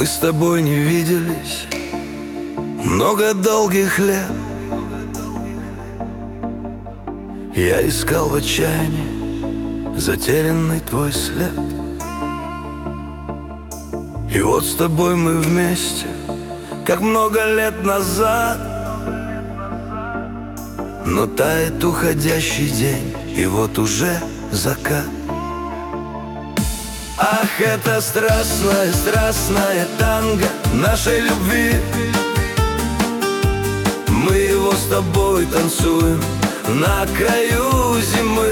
Мы с тобой не виделись много долгих лет. Я искал в отчаянии затерянный твой след. И вот с тобой мы вместе, как много лет назад. Но тает уходящий день, и вот уже закат. Ах, это страстное, страстное танго нашей любви. Мы его с тобой танцуем на краю зимы.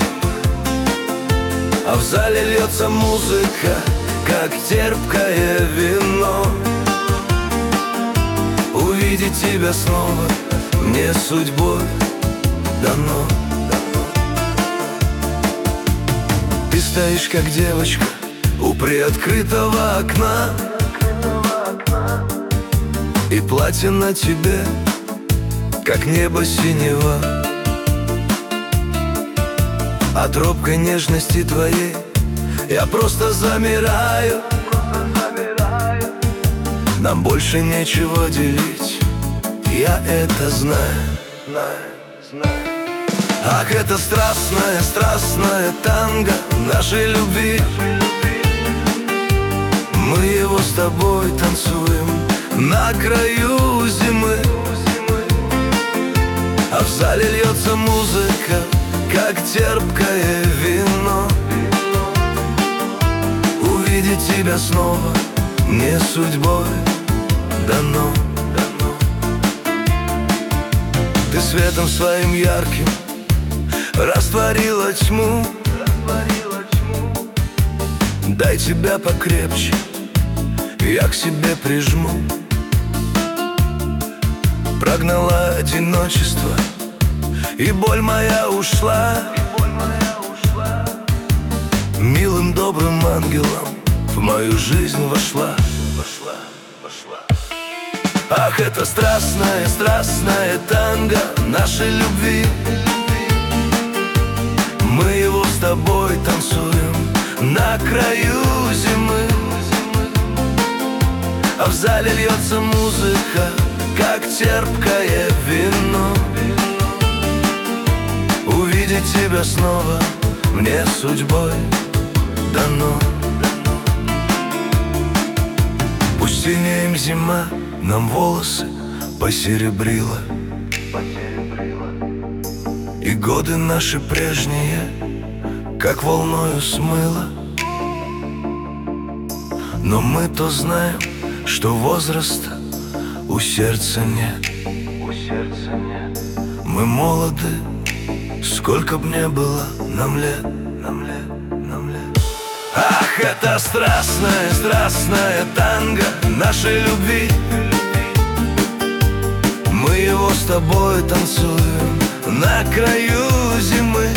А в зале льется музыка, как терпкое вино. Увидеть тебя снова мне судьбой дано. Ты стоишь, как девочка, у приоткрытого окна, и платье на тебе, как небо синего. От робкой нежности твоей я просто замираю. Нам больше нечего делить, я это знаю. Ах, это страстное, страстное танго нашей любви. Мы его с тобой танцуем на краю зимы. А в зале льется музыка, как терпкое вино. Увидеть тебя снова мне судьбой дано. Ты светом своим ярким растворила тьму. Дай тебя покрепче, я к себе прижму. Прогнала одиночество, и боль моя ушла. Милым добрым ангелом в мою жизнь вошла. Ах, это страстное, страстное танго нашей любви. Мы его с тобой танцуем на краю зимы. А в зале льется музыка, как терпкое вино. Увидеть тебя снова мне судьбой дано. Пусть синеем зима нам волосы посеребрила, и годы наши прежние как волною смыло. Но мы-то знаем, что возраста у сердца нет. Мы молоды, сколько б не было нам лет. Ах, это страстное, страстное танго нашей любви. Мы его с тобой танцуем на краю зимы.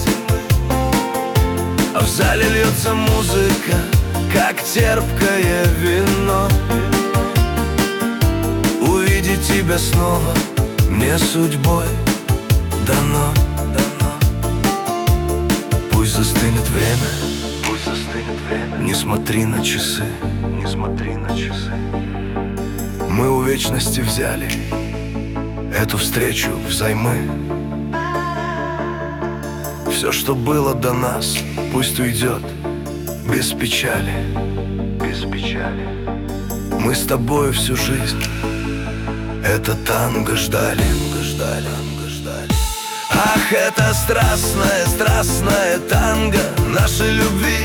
А в зале льется музыка, как терпкое вино. Увидеть тебя снова мне судьбой дано. Пусть застынет время, не смотри на часы, Мы у вечности взяли эту встречу взаймы. Все, что было до нас, пусть уйдет без печали. Мы с тобой всю жизнь это танго ждали. Ах, это страстное, страстное танго нашей любви.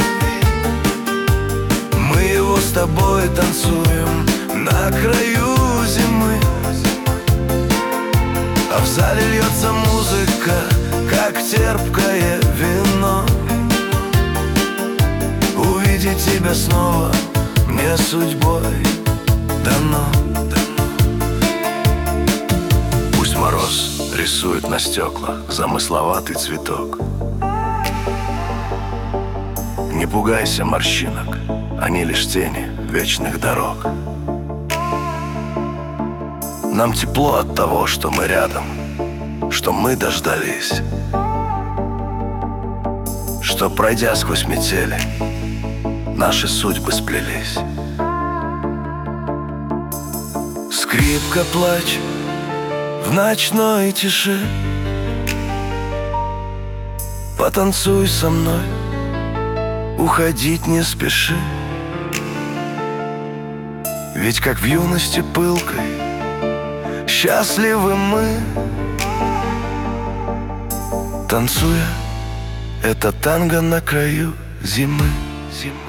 Мы его с тобой танцуем на краю зимы. А в зале льется музыка, как терпкое вино. Увидеть тебя снова мне судьбой дано. Пусть мороз рисует на стеклах замысловатый цветок. Не пугайся морщинок, они лишь тени вечных дорог. Нам тепло от того, что мы рядом, что мы дождались, что, пройдя сквозь метели, наши судьбы сплелись. Скрипка плачет в ночной тиши. Потанцуй со мной, уходить не спеши. Ведь как в юности пылкой счастливы мы, танцуя это танго на краю зимы.